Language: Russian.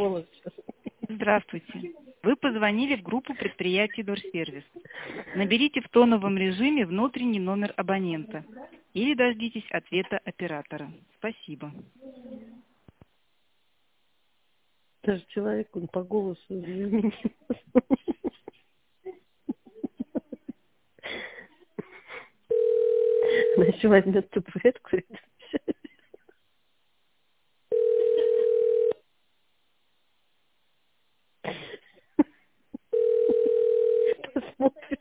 голос. Здравствуйте. Вы позвонили в группу предприятий Дорсервис. Наберите в тоновом режиме внутренний номер абонента или дождитесь ответа оператора. Спасибо. Даже человек, он по голосу извините. Она еще возьмет табуретку и посмотрит.